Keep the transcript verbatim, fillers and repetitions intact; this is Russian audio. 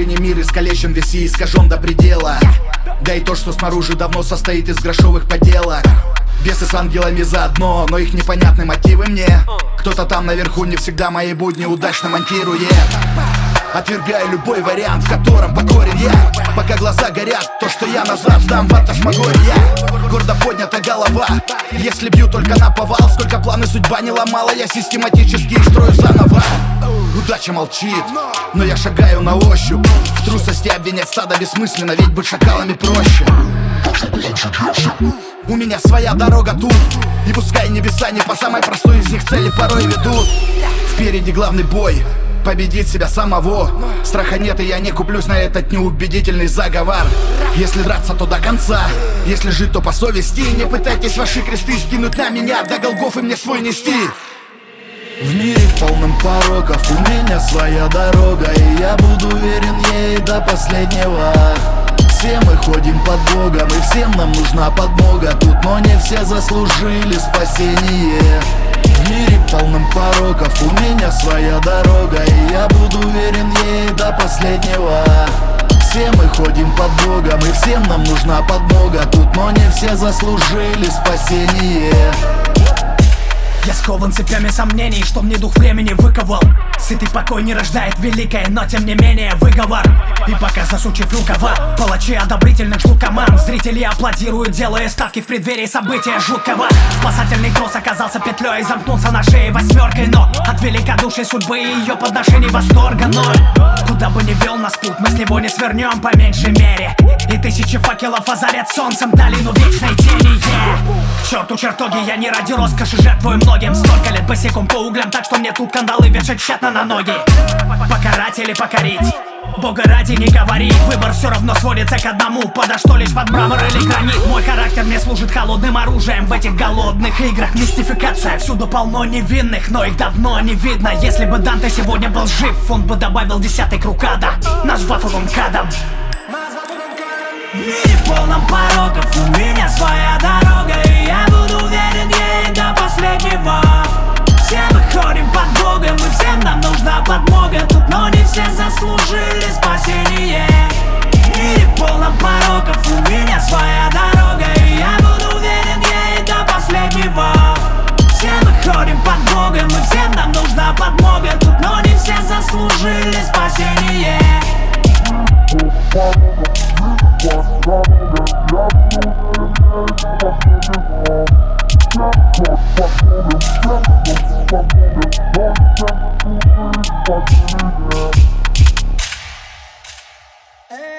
Внутренний мир искалечен, весь и искажен до предела. Да и то, что снаружи давно состоит из грошовых поделок. Бесы с ангелами заодно, но их непонятны мотивы мне. Кто-то там наверху не всегда мои будни удачно монтирует. Отвергаю любой вариант, в котором покорен я. Пока глаза горят, то, что я назад сдам, фантасмагория. Гордо поднята голова, если бью только на повал. Сколько планы судьба не ломала, я систематически их строю заново. Удача молчит, но я шагаю на ощупь. В трусости обвинять стадо бессмысленно, ведь быть шакалами проще. У меня своя дорога тут, и пускай небеса не по самой простой из них цели порой ведут. Впереди главный бой, победить себя самого. Страха нет, и я не куплюсь на этот неубедительный заговор. Если драться, то до конца, если жить, то по совести. Не пытайтесь ваши кресты скинуть на меня, до Голгофы мне свой нести. В мире полном пороков у меня своя дорога, и я буду верен ей до последнего. Все мы ходим под Богом, и всем нам нужна подмога тут, но не все заслужили спасение. В мире полном пороков у меня своя дорога, и я буду верен ей до последнего. Все мы ходим под Богом, и всем нам нужна подмога тут, но не все заслужили спасение. Я скован цепями сомнений, что мне дух времени выковал. Сытый покой не рождает великое, но тем не менее выговор. И пока засучив рукава, палачи одобрительных ждут команд. Зрители аплодируют, делая ставки в преддверии события жуткого. Спасательный трос оказался петлей и замкнулся на шее восьмеркой. Но от великодушия судьбы и ее подношений восторга ноль. Куда бы ни вел нас путь, мы с него не свернем по меньшей мере. И тысячи факелов озарят солнцем долину вечной тени. Yeah. К черту чертоги, я не ради роскоши жертвую многим. Столько лет босиком по углям, так что мне тут кандалы вешать тщетно на ноги. Покарать или покорить, Бога ради не говори. Выбор все равно сводится к одному, подо что лишь под мрамор или гранит. Мой характер мне служит холодным оружием в этих голодных играх. Мистификация, всюду полно невинных, но их давно не видно. Если бы Данте сегодня был жив, он бы добавил десятый круг ада, назвав его МКАДом. В мире полном пороков у меня своя дорога, и я буду верен ей до последнего. Все мы ходим под Богом, и всем нам нужна подмога тут, но не все заслужили спасение. В мире полном пороков у меня своя дорога, и я буду верен ей до последнего. Все мы ходим под Богом, и всем нам нужна подмога тут, но не все заслужили спасение. Hey.